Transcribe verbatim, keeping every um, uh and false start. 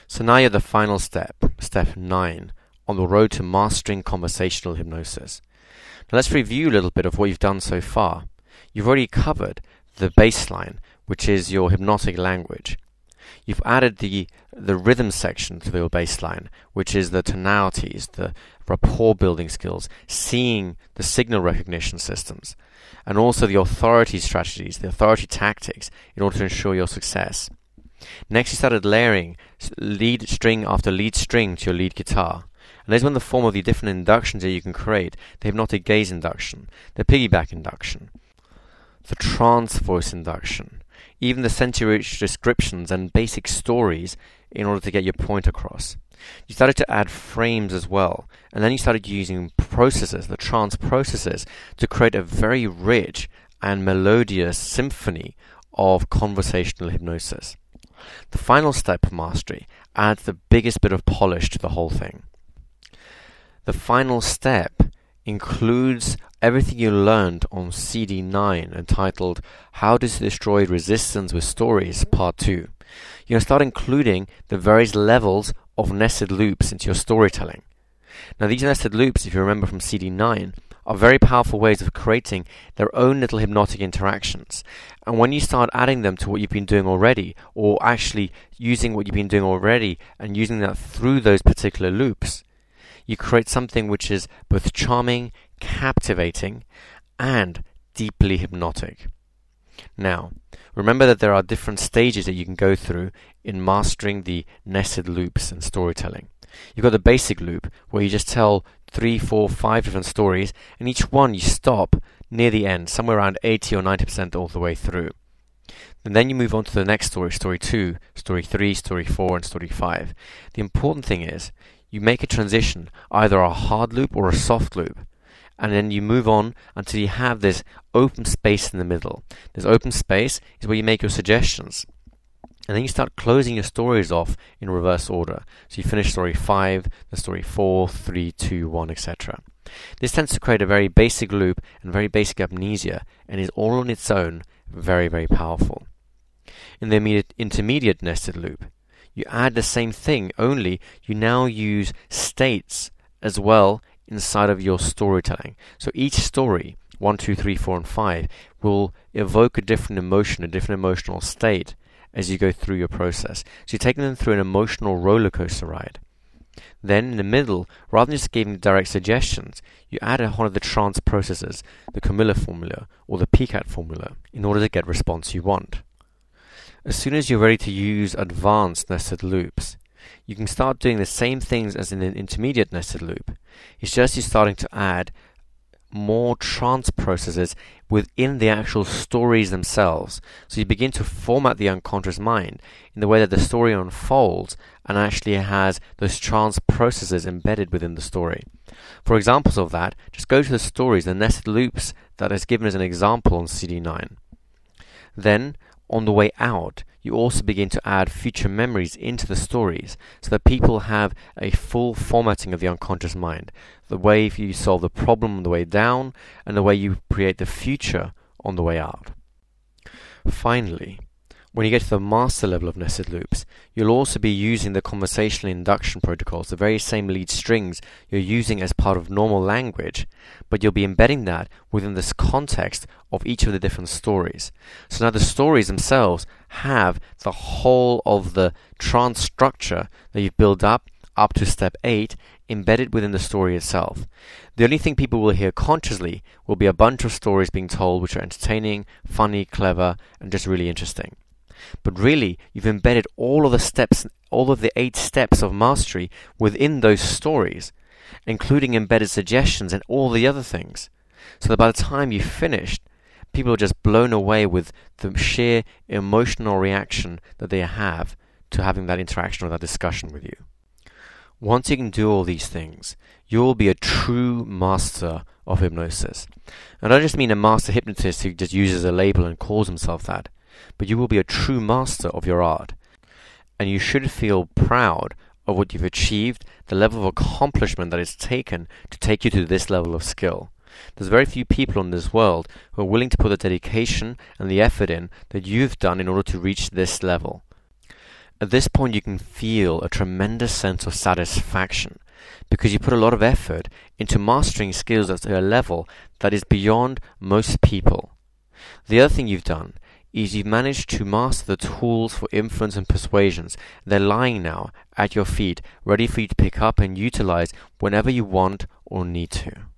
So now you're at the final step, step nine, on the road to mastering conversational hypnosis. Now let's review a little bit of what you've done so far. You've already covered the baseline, which is your hypnotic language. You've added the the rhythm section to your baseline, which is the tonalities, the rapport building skills, seeing the signal recognition systems, and also the authority strategies, the authority tactics in order to ensure your success. Next, you started layering lead string after lead string to your lead guitar. And those are in the form of the different inductions that you can create: the hypnotic gaze induction, the piggyback induction, the trance voice induction, even the sensory-rich descriptions and basic stories in order to get your point across. You started to add frames as well, and then you started using processes, the trance processes, to create a very rich and melodious symphony of conversational hypnosis. The final step of mastery adds the biggest bit of polish to the whole thing. The final step includes everything you learned on C D nine, entitled How to Destroy Resistance with Stories, Part two. You're going to start including the various levels of nested loops into your storytelling. Now, these nested loops, if you remember from C D nine, are very powerful ways of creating their own little hypnotic interactions. And when you start adding them to what you've been doing already, or actually using what you've been doing already and using that through those particular loops, you create something which is both charming, captivating, and deeply hypnotic. Now, remember that there are different stages that you can go through in mastering the nested loops in storytelling. You've got the basic loop, where you just tell three, four, five different stories, and each one you stop near the end, somewhere around eighty or ninety percent all the way through. And then you move on to the next story, story two, story three, story four, and story five. The important thing is, you make a transition, either a hard loop or a soft loop, and then you move on until you have this open space in the middle. This open space is where you make your suggestions, and then you start closing your stories off in reverse order. So you finish story five, then story four, three, two, one, et cetera. This tends to create a very basic loop and very basic amnesia, and is all on its own very, very powerful. In the immediate, intermediate nested loop, you add the same thing, only you now use states as well inside of your storytelling. So each story, one, two, three, four, and five, will evoke a different emotion, a different emotional state as you go through your process. So you're taking them through an emotional roller coaster ride. Then in the middle, rather than just giving direct suggestions, you add one of the trance processes, the Camilla formula or the P C A T formula, in order to get the response you want. As soon as you're ready to use advanced nested loops, you can start doing the same things as in an intermediate nested loop. It's just you're starting to add more trance processes within the actual stories themselves. So you begin to format the unconscious mind in the way that the story unfolds and actually has those trance processes embedded within the story. For examples of that, just go to the stories, the nested loops that is given as an example on C D nine. Then, on the way out, you also begin to add future memories into the stories so that people have a full formatting of the unconscious mind. The way you solve the problem on the way down, and the way you create the future on the way out. Finally, when you get to the master level of nested loops, you'll also be using the conversational induction protocols, the very same lead strings you're using as part of normal language, but you'll be embedding that within this context of each of the different stories. So now the stories themselves have the whole of the trance structure that you've built up up to step eight embedded within the story itself. The only thing people will hear consciously will be a bunch of stories being told which are entertaining, funny, clever, and just really interesting. But really, you've embedded all of the steps, all of the eight steps of mastery within those stories, including embedded suggestions and all the other things. So that by the time you've finished, people are just blown away with the sheer emotional reaction that they have to having that interaction or that discussion with you. Once you can do all these things, you will be a true master of hypnosis. And I don't just mean a master hypnotist who just uses a label and calls himself that, but you will be a true master of your art. And you should feel proud of what you've achieved, the level of accomplishment that it's taken to take you to this level of skill. There's very few people in this world who are willing to put the dedication and the effort in that you've done in order to reach this level. At this point, you can feel a tremendous sense of satisfaction because you put a lot of effort into mastering skills at a level that is beyond most people. The other thing you've done is you've managed to master the tools for influence and persuasions. They're lying now at your feet, ready for you to pick up and utilize whenever you want or need to.